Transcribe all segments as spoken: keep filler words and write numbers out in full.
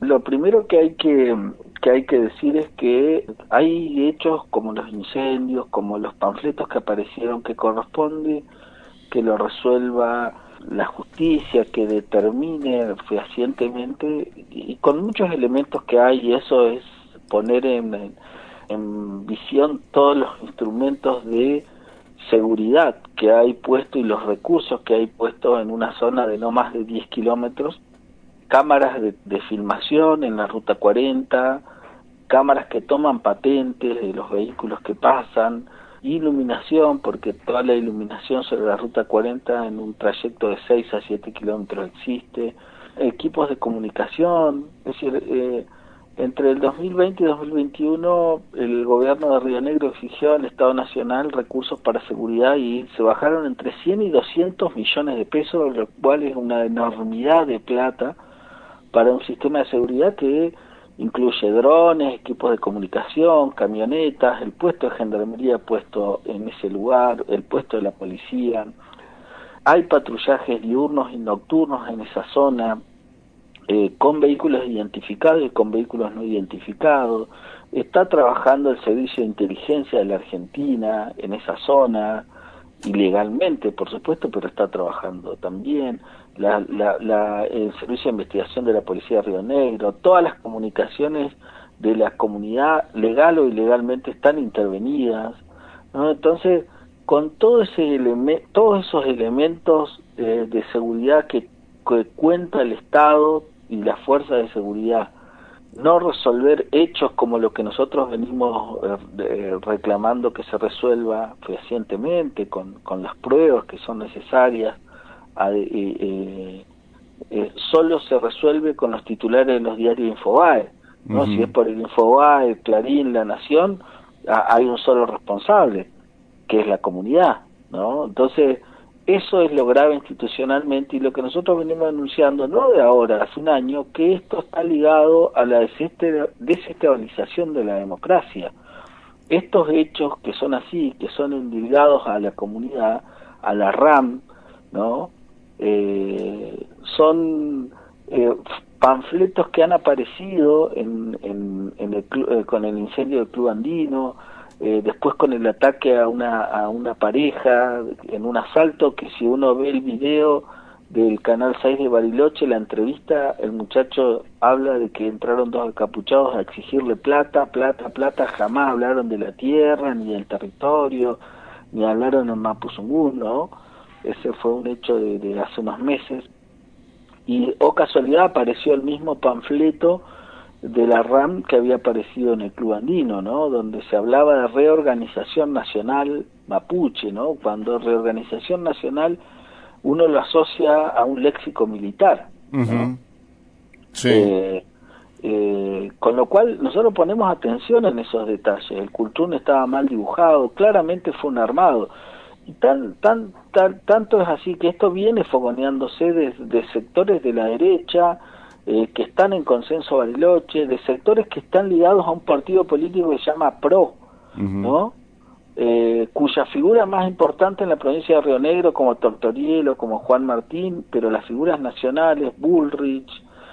Lo primero que hay que, que hay que decir es que hay hechos como los incendios, como los panfletos que aparecieron, que corresponde que lo resuelva la justicia, que determine fehacientemente, y con muchos elementos que hay, y eso es poner en, en, en visión todos los instrumentos de seguridad que hay puesto y los recursos que hay puestos en una zona de no más de diez kilómetros, cámaras de, de filmación en la ruta cuarenta, cámaras que toman patentes de los vehículos que pasan, iluminación, porque toda la iluminación sobre la ruta cuarenta en un trayecto de seis a siete kilómetros existe, equipos de comunicación, es decir, eh, entre el dos mil veinte y dos mil veintiuno el gobierno de Río Negro exigió al Estado Nacional recursos para seguridad y se bajaron entre cien y doscientos millones de pesos, lo cual es una enormidad de plata para un sistema de seguridad que incluye drones, equipos de comunicación, camionetas, el puesto de gendarmería puesto en ese lugar, el puesto de la policía. Hay patrullajes diurnos y nocturnos en esa zona, eh, con vehículos identificados y con vehículos no identificados. Está trabajando el Servicio de Inteligencia de la Argentina en esa zona, ilegalmente, por supuesto, pero está trabajando también. La, la, la, el Servicio de Investigación de la Policía de Río Negro, todas las comunicaciones de la comunidad, legal o ilegalmente, están intervenidas, ¿no? Entonces, con todo ese eleme todos esos elementos eh, de seguridad que, que cuenta el Estado y las fuerzas de seguridad, no resolver hechos como lo que nosotros venimos eh, reclamando que se resuelva fehacientemente, con, con las pruebas que son necesarias, a, eh, eh, eh, solo se resuelve con los titulares de los diarios Infobae, ¿no? Uh-huh. Si es por el Infobae, el Clarín, La Nación, a, hay un solo responsable, que es la comunidad, ¿no? Entonces, eso es lo grave institucionalmente y lo que nosotros venimos anunciando, no de ahora, hace un año, que esto está ligado a la desestabilización de la democracia. Estos hechos que son así, que son ligados a la comunidad, a la RAM, ¿no? Eh, son eh, panfletos que han aparecido en, en, en el, eh, con el incendio del Club Andino, eh, después con el ataque a una, a una pareja en un asalto, que si uno ve el video del Canal seis de Bariloche, la entrevista, el muchacho habla de que entraron dos encapuchados a exigirle plata, plata, plata, jamás hablaron de la tierra, ni del territorio, ni hablaron en Mapuzungún, ¿no? Ese fue un hecho de, de hace unos meses. Y, o casualidad, apareció el mismo panfleto de la RAM que había aparecido en el Club Andino, ¿no? Donde se hablaba de reorganización nacional mapuche, ¿no? Cuando reorganización nacional uno lo asocia a un léxico militar, ¿no? Uh-huh. Sí. Eh, eh, con lo cual nosotros ponemos atención en esos detalles. El Cultún estaba mal dibujado, claramente fue un armado. Y tan, tan, tan, tanto es así que esto viene fogoneándose de, de sectores de la derecha, eh, que están en consenso Bariloche, de sectores que están ligados a un partido político que se llama PRO, uh-huh. ¿no? Eh, cuya figura más importante en la provincia de Río Negro, como Tortorielo, como Juan Martín, pero las figuras nacionales, Bullrich,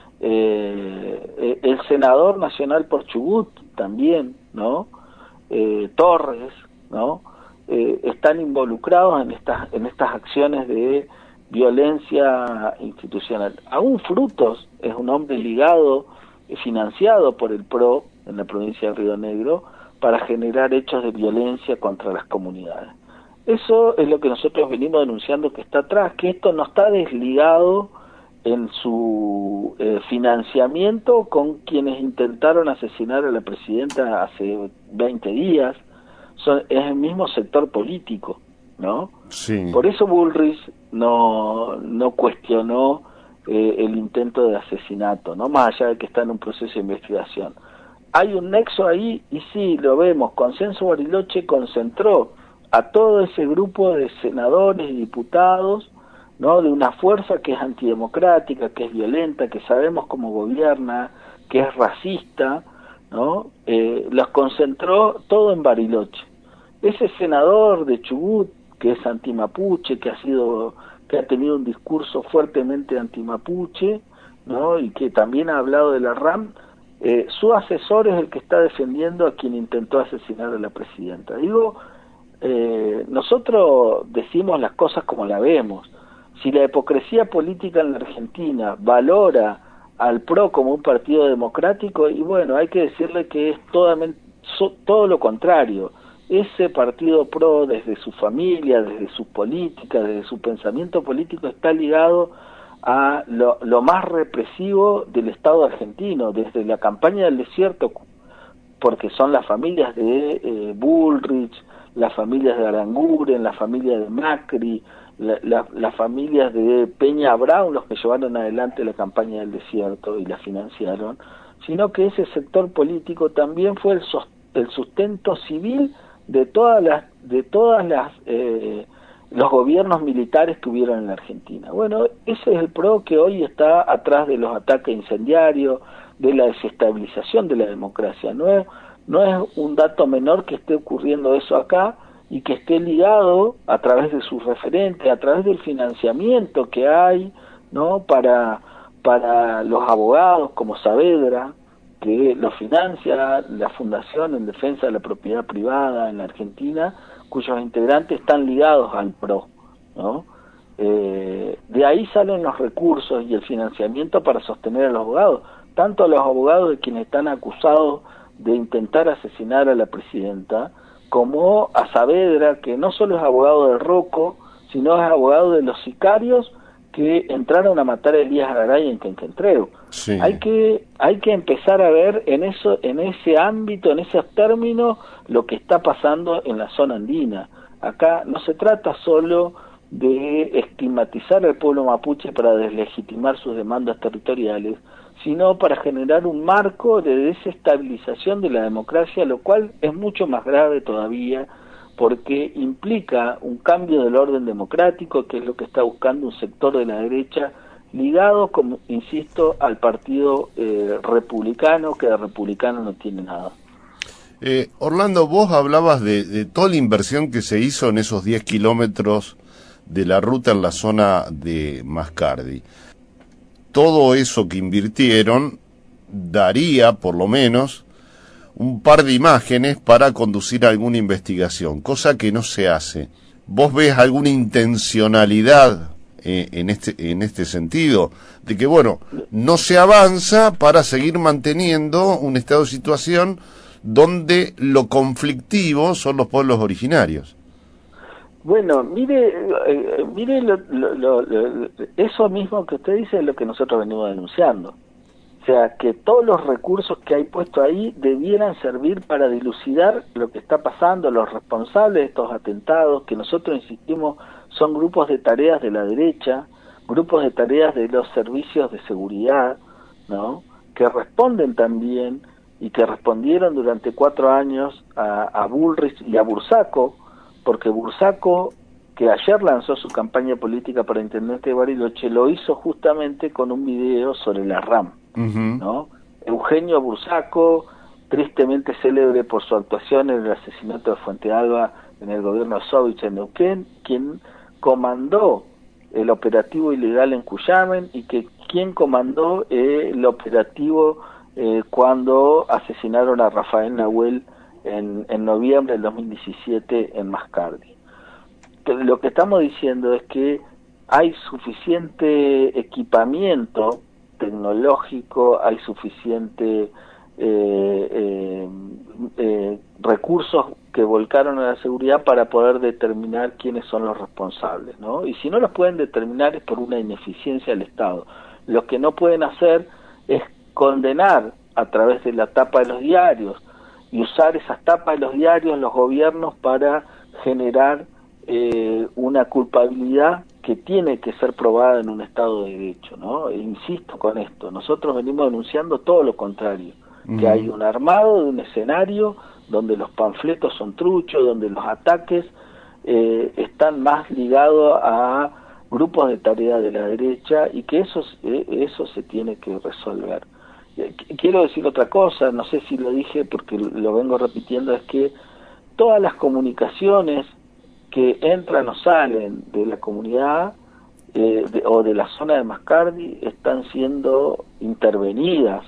eh, el senador nacional por Chubut también, ¿no? Eh, Torres, ¿no? Eh, están involucrados en estas en estas acciones de violencia institucional. Aún Frutos es un hombre ligado, financiado por el PRO en la provincia de Río Negro, para generar hechos de violencia contra las comunidades. Eso es lo que nosotros venimos denunciando que está atrás, que esto no está desligado en su eh, financiamiento con quienes intentaron asesinar a la presidenta hace veinte días. Son, es el mismo sector político, ¿no? Sí. Por eso Bullrich no, no cuestionó eh, el intento de asesinato, ¿no? Más allá de que está en un proceso de investigación. Hay un nexo ahí, y sí, lo vemos. Consenso Bariloche concentró a todo ese grupo de senadores y diputados, ¿no? De una fuerza que es antidemocrática, que es violenta, que sabemos cómo gobierna, que es racista, ¿no? Eh, los concentró todo en Bariloche. Ese senador de Chubut, que es antimapuche, que ha sido, que ha tenido un discurso fuertemente antimapuche, ¿no? Y que también ha hablado de la RAM, eh, su asesor es el que está defendiendo a quien intentó asesinar a la presidenta. Digo, eh, nosotros decimos las cosas como la vemos. Si la hipocresía política en la Argentina valora al P R O como un partido democrático, y bueno, hay que decirle que es totalmente, so, todo lo contrario. Ese partido P R O, desde su familia, desde su política, desde su pensamiento político, está ligado a lo, lo más represivo del Estado argentino, desde la campaña del desierto, porque son las familias de eh, Bullrich, las familias de Aranguren, las familias de Macri, la, la, las familias de Peña Brown, los que llevaron adelante la campaña del desierto y la financiaron, sino que ese sector político también fue el, sos, el sustento civil de todas las de todas las eh, los gobiernos militares que hubieron en la Argentina. Bueno, ese es el P R O que hoy está atrás de los ataques incendiarios, de la desestabilización de la democracia. No es, no es un dato menor que esté ocurriendo eso acá y que esté ligado a través de sus referentes, a través del financiamiento que hay, ¿no? para para los abogados como Saavedra, que lo financia la Fundación en Defensa de la Propiedad Privada en la Argentina, cuyos integrantes están ligados al P R O, ¿no? Eh, de ahí salen los recursos y el financiamiento para sostener a los abogados, tanto a los abogados de quienes están acusados de intentar asesinar a la presidenta, como a Saavedra, que no solo es abogado del Rocco, sino es abogado de los sicarios que entraron a matar a Elías Garay en Quenquentreu. Sí. Hay que hay que empezar a ver en eso, en ese ámbito, en esos términos, lo que está pasando en la zona andina. Acá no se trata solo de estigmatizar al pueblo mapuche para deslegitimar sus demandas territoriales, sino para generar un marco de desestabilización de la democracia, lo cual es mucho más grave todavía, porque implica un cambio del orden democrático, que es lo que está buscando un sector de la derecha, ligado, como insisto, al partido eh, republicano, que de republicano no tiene nada. Eh, Orlando, vos hablabas de, de toda la inversión que se hizo en esos diez kilómetros de la ruta en la zona de Mascardi. Todo eso que invirtieron daría, por lo menos, un par de imágenes para conducir alguna investigación, cosa que no se hace. ¿Vos ves alguna intencionalidad eh, en este en este sentido? De que, bueno, no se avanza para seguir manteniendo un estado de situación donde lo conflictivo son los pueblos originarios. Bueno, mire, eh, mire lo, lo, lo, lo, eso mismo que usted dice es lo que nosotros venimos denunciando. O sea, que todos los recursos que hay puestos ahí debieran servir para dilucidar lo que está pasando, los responsables de estos atentados, que nosotros insistimos son grupos de tareas de la derecha, grupos de tareas de los servicios de seguridad, ¿no? Que responden también y que respondieron durante cuatro años a, a Bullrich y a Bursaco, porque Bursaco, que ayer lanzó su campaña política para intendente de Bariloche, lo hizo justamente con un video sobre la RAM. Uh-huh. ¿No? Eugenio Bursaco, tristemente célebre por su actuación en el asesinato de Fuente Alba en el gobierno de Sovich en Neuquén, quien comandó el operativo ilegal en Cuyamen y que quien comandó eh, el operativo eh, cuando asesinaron a Rafael Nahuel en, en noviembre del dos mil diecisiete en Mascardi. Pero lo que estamos diciendo es que hay suficiente equipamiento tecnológico, hay suficiente eh, eh, eh, recursos que volcaron a la seguridad para poder determinar quiénes son los responsables, ¿no? Y si no los pueden determinar es por una ineficiencia del Estado. Lo que no pueden hacer es condenar a través de la tapa de los diarios y usar esas tapas de los diarios los gobiernos para generar eh, una culpabilidad que tiene que ser probada en un Estado de Derecho, ¿no? E insisto con esto, nosotros venimos denunciando todo lo contrario, uh-huh. que hay un armado de un escenario donde los panfletos son truchos, donde los ataques eh, están más ligados a grupos de tarea de la derecha y que eso, eh, eso se tiene que resolver. Eh, quiero decir otra cosa, no sé si lo dije porque lo vengo repitiendo, es que todas las comunicaciones que entran o salen de la comunidad eh, de, o de la zona de Mascardi están siendo intervenidas,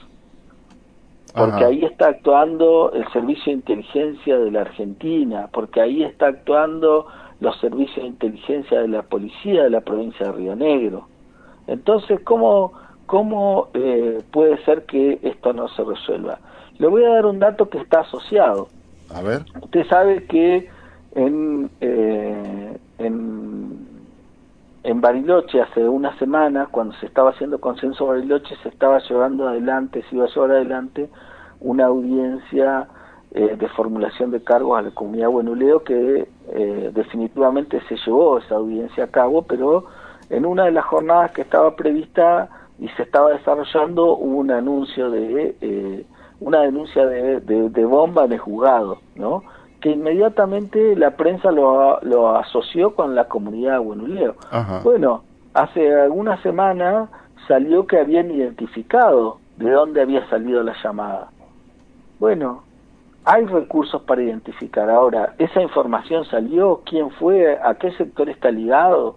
porque Ajá. ahí está actuando el Servicio de Inteligencia de la Argentina, porque ahí está actuando los servicios de inteligencia de la policía de la provincia de Río Negro. Entonces, ¿cómo, cómo eh, puede ser que esto no se resuelva? Le voy a dar un dato que está asociado. A ver. Usted sabe que en, eh, en, en Bariloche hace una semana, cuando se estaba haciendo consenso Bariloche, se estaba llevando adelante, se iba a llevar adelante una audiencia eh, de formulación de cargos a la comunidad Buenuleo, que eh, definitivamente se llevó esa audiencia a cabo, pero en una de las jornadas que estaba prevista y se estaba desarrollando hubo un anuncio de eh, una denuncia de, de, de bomba en el juzgado, ¿no? Que inmediatamente la prensa lo, lo asoció con la comunidad Buenuleo. Ajá. Bueno, hace alguna semana salió que habían identificado de dónde había salido la llamada. Bueno, hay recursos para identificar. Ahora, ¿esa información salió? ¿Quién fue? ¿A qué sector está ligado?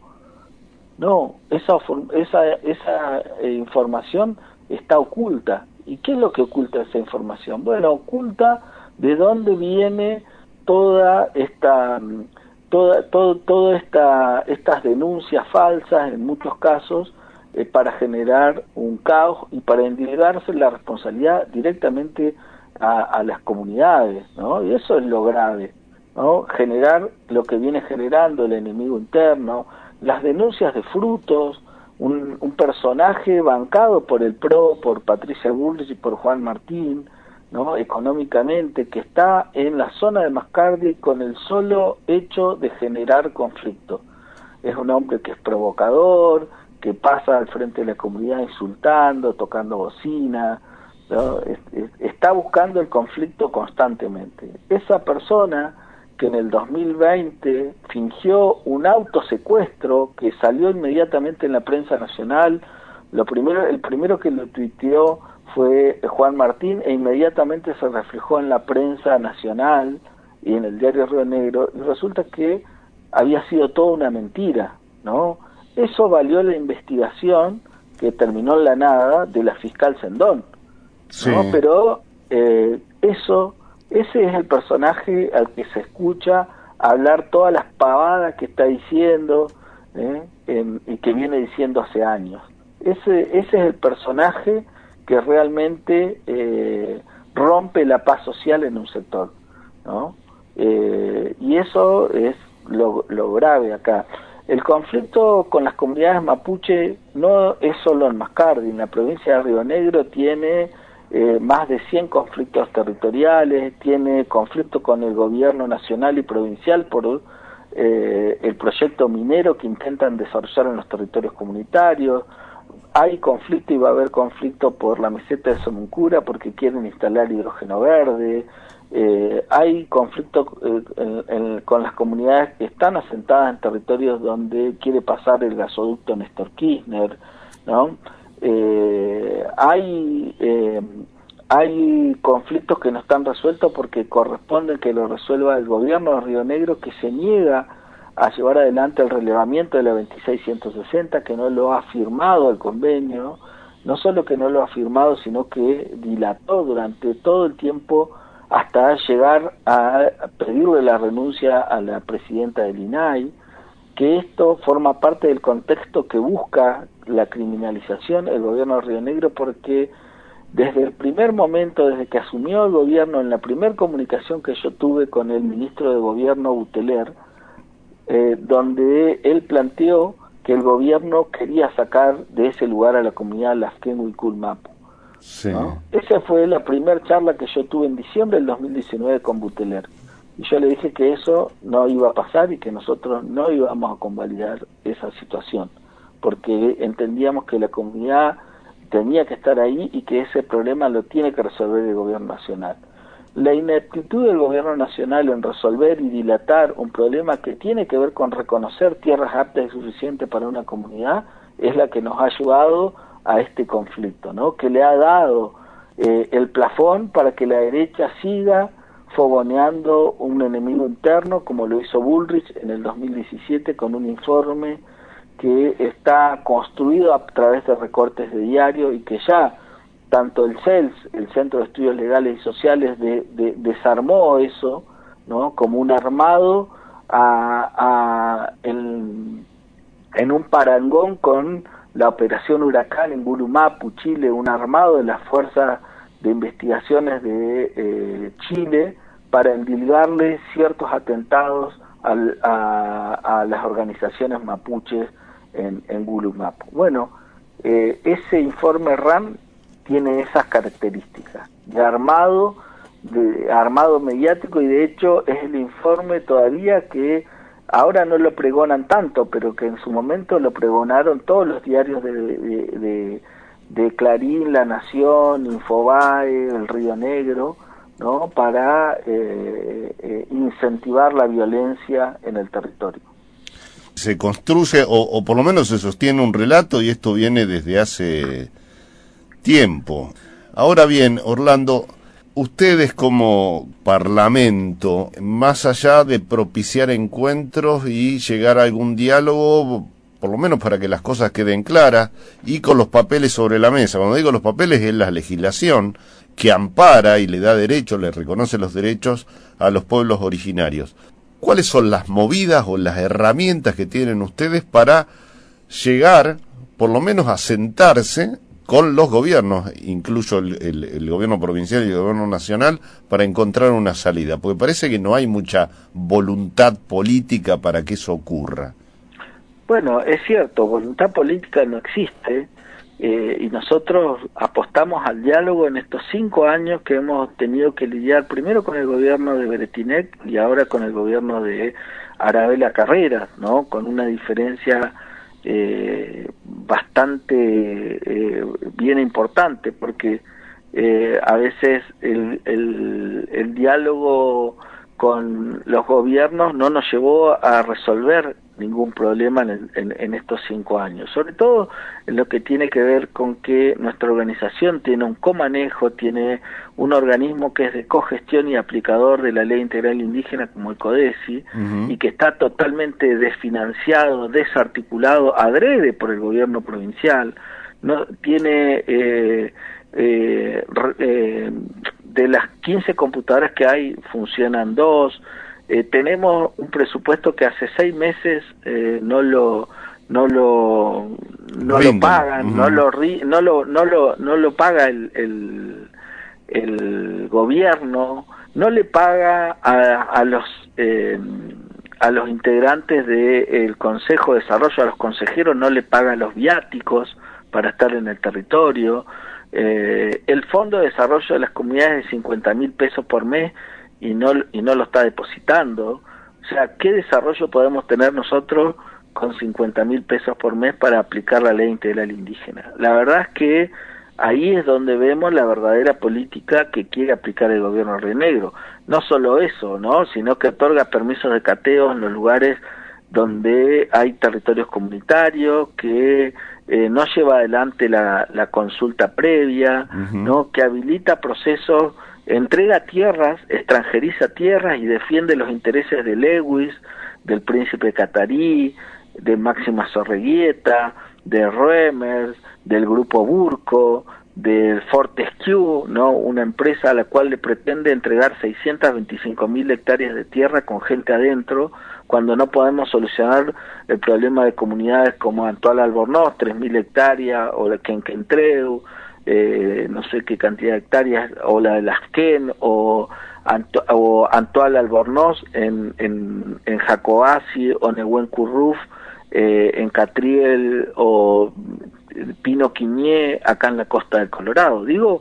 No, esa, esa, esa eh, información está oculta. ¿Y qué es lo que oculta esa información? Bueno, oculta de dónde viene toda esta, toda, todo, toda esta, estas denuncias falsas en muchos casos eh, para generar un caos y para endilgarse la responsabilidad directamente a, a las comunidades, ¿no? Y eso es lo grave, ¿no? Generar lo que viene generando el enemigo interno, las denuncias de frutos, un, un personaje bancado por el P R O, por Patricia Bullrich y por Juan Martín, ¿no? Económicamente, que está en la zona de Mascardi con el solo hecho de generar conflicto. Es un hombre que es provocador, que pasa al frente de la comunidad insultando, tocando bocina, ¿no? Es, es, está buscando el conflicto constantemente. Esa persona que en el dos mil veinte fingió un autosecuestro que salió inmediatamente en la prensa nacional, lo primero, el primero que lo tuiteó fue Juan Martín e inmediatamente se reflejó en la prensa nacional y en el diario Río Negro, y resulta que había sido toda una mentira, ¿no? Eso valió la investigación que terminó en la nada de la fiscal Sendón, Sí. ¿no? Pero eh, eso, ese es el personaje al que se escucha hablar todas las pavadas que está diciendo, ¿eh? en, y que viene diciendo hace años. Ese, ese es el personaje que realmente eh, rompe la paz social en un sector, ¿no? Eh, y eso es lo, lo grave acá. El conflicto con las comunidades mapuche no es solo en Mascardi. En la provincia de Río Negro tiene eh, más de cien conflictos territoriales, tiene conflicto con el gobierno nacional y provincial por eh, el proyecto minero que intentan desarrollar en los territorios comunitarios. Hay conflicto y va a haber conflicto por la meseta de Somuncura porque quieren instalar hidrógeno verde. Eh, hay conflicto eh, en, en, con las comunidades que están asentadas en territorios donde quiere pasar el gasoducto Néstor Kirchner, ¿no? Eh, hay eh, hay conflictos que no están resueltos porque corresponde que lo resuelva el gobierno de Río Negro, que se niega a llevar adelante el relevamiento de la veintiséis ciento sesenta, que no lo ha firmado el convenio, no solo que no lo ha firmado, sino que dilató durante todo el tiempo hasta llegar a pedirle la renuncia a la presidenta del I N A I, que esto forma parte del contexto que busca la criminalización el gobierno de Río Negro, porque desde el primer momento, desde que asumió el gobierno, en la primera comunicación que yo tuve con el ministro de Gobierno Buteler, eh, donde él planteó que el gobierno quería sacar de ese lugar a la comunidad Lasquengo y Culmapu. Sí. ¿No? Esa fue la primera charla que yo tuve en diciembre del dos mil diecinueve con Buteler. Y yo le dije que eso no iba a pasar y que nosotros no íbamos a convalidar esa situación, porque entendíamos que la comunidad tenía que estar ahí y que ese problema lo tiene que resolver el gobierno nacional. La ineptitud del gobierno nacional en resolver y dilatar un problema que tiene que ver con reconocer tierras aptas y suficientes para una comunidad es la que nos ha ayudado a este conflicto, ¿no? Que le ha dado eh, el plafón para que la derecha siga fogoneando un enemigo interno, como lo hizo Bullrich en el dos mil diecisiete con un informe que está construido a través de recortes de diario y que ya tanto el C E L S, el Centro de Estudios Legales y Sociales, de, de, desarmó eso, ¿no?, como un armado a, a, en, en un parangón con la operación Huracán en Gulumapu, Chile, un armado de las fuerzas de investigaciones de eh, Chile para endilgarle ciertos atentados al, a, a las organizaciones mapuches en, en Gulumapu. Bueno, eh, ese informe R A M tiene esas características de armado, de armado mediático, y de hecho es el informe todavía que ahora no lo pregonan tanto, pero que en su momento lo pregonaron todos los diarios de, de, de, de Clarín, La Nación, Infobae, El Río Negro, ¿no?, para eh, eh, incentivar la violencia en el territorio. Se construye, o, o por lo menos se sostiene un relato, y esto viene desde hace tiempo. Ahora bien, Orlando, ustedes como Parlamento, más allá de propiciar encuentros y llegar a algún diálogo, por lo menos para que las cosas queden claras, y con los papeles sobre la mesa, cuando digo los papeles es la legislación que ampara y le da derechos, le reconoce los derechos a los pueblos originarios. ¿Cuáles son las movidas o las herramientas que tienen ustedes para llegar, por lo menos a sentarse con los gobiernos, incluso el, el, el gobierno provincial y el gobierno nacional, para encontrar una salida? Porque parece que no hay mucha voluntad política para que eso ocurra. Bueno, es cierto, voluntad política no existe, eh, y nosotros apostamos al diálogo en estos cinco años que hemos tenido que lidiar primero con el gobierno de Beretinec y ahora con el gobierno de Arabella Carreras, ¿no?, con una diferencia Eh, bastante eh, bien importante, porque eh, a veces el, el, el diálogo con los gobiernos no nos llevó a resolver ningún problema en, el, en, en estos cinco años, sobre todo en lo que tiene que ver con que nuestra organización tiene un comanejo, tiene un organismo que es de cogestión y aplicador de la Ley Integral Indígena como el CODECI, uh-huh. y que está totalmente desfinanciado, desarticulado, adrede por el gobierno provincial. No tiene eh, eh, eh, de las quince computadoras que hay, funcionan dos. Eh, tenemos un presupuesto que hace seis meses eh, no lo no lo no lo pagan, uh-huh. no lo no lo no lo no lo paga el, el el gobierno, no le paga a, a los eh, a los integrantes del Consejo de Desarrollo, a los consejeros no le paga los viáticos para estar en el territorio. Eh, el Fondo de Desarrollo de las Comunidades de cincuenta mil pesos por mes y no y no lo está depositando. O sea, ¿qué desarrollo podemos tener nosotros con cincuenta mil pesos por mes para aplicar la Ley Integral Indígena? La verdad es que ahí es donde vemos la verdadera política que quiere aplicar el gobierno de Río Negro. No solo eso, ¿no?, sino que otorga permisos de cateo en los lugares donde hay territorios comunitarios, que eh, no lleva adelante la, la consulta previa, uh-huh. ¿no?, que habilita procesos, entrega tierras, extranjeriza tierras y defiende los intereses de Lewis, del príncipe catarí, de Máxima Zorreguieta, de Reumers, del grupo Burco, del Fortescue, ¿no?, una empresa a la cual le pretende entregar seiscientas veinticinco mil hectáreas de tierra con gente adentro, cuando no podemos solucionar el problema de comunidades como Antoal Albornoz, tres mil hectáreas, o la Quenquentreu, eh, no sé qué cantidad de hectáreas, o la de Lasquén, o, Anto, o Antoal Albornoz en, en, en Jacoasi, o Nehuen Curruf, eh, en Catriel, o Pino Quiñé, acá en la costa del Colorado. Digo,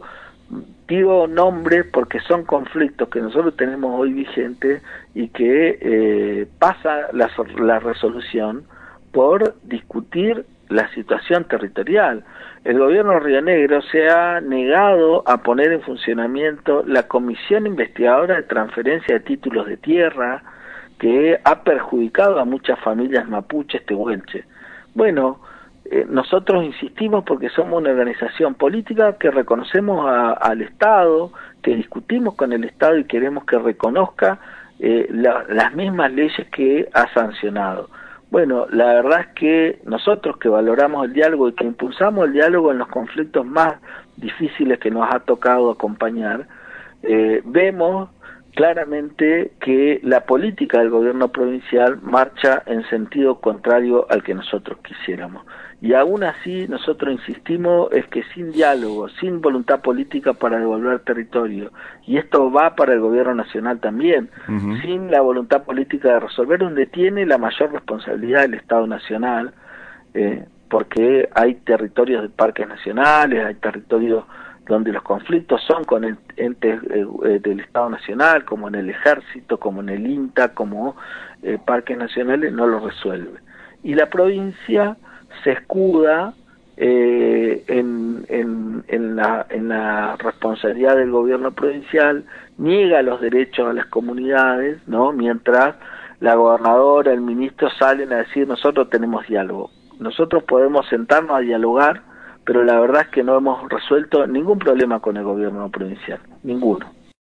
digo nombres porque son conflictos que nosotros tenemos hoy vigentes y que eh, pasa la, la resolución por discutir la situación territorial. El gobierno de Río Negro se ha negado a poner en funcionamiento la Comisión Investigadora de Transferencia de Títulos de Tierra, que ha perjudicado a muchas familias mapuches tehuelches. Bueno, eh, nosotros insistimos porque somos una organización política que reconocemos a, al Estado, que discutimos con el Estado y queremos que reconozca eh, la, las mismas leyes que ha sancionado. Bueno, la verdad es que nosotros que valoramos el diálogo y que impulsamos el diálogo en los conflictos más difíciles que nos ha tocado acompañar, eh, vemos claramente que la política del gobierno provincial marcha en sentido contrario al que nosotros quisiéramos. Y aún así nosotros insistimos es que sin diálogo, sin voluntad política para devolver territorio, y esto va para el gobierno nacional también, uh-huh. sin la voluntad política de resolver, donde tiene la mayor responsabilidad el Estado Nacional, eh, porque hay territorios de parques nacionales, hay territorios donde los conflictos son con el entes eh, eh, del Estado Nacional, como en el Ejército, como en el INTA, como eh, parques nacionales, no los resuelve. Y la provincia se escuda eh, en, en, en, la, en la responsabilidad del gobierno provincial, niega los derechos a las comunidades, ¿no? Mientras la gobernadora, el ministro salen a decir nosotros tenemos diálogo. Nosotros podemos sentarnos a dialogar, pero la verdad es que no hemos resuelto ningún problema con el gobierno provincial, ninguno.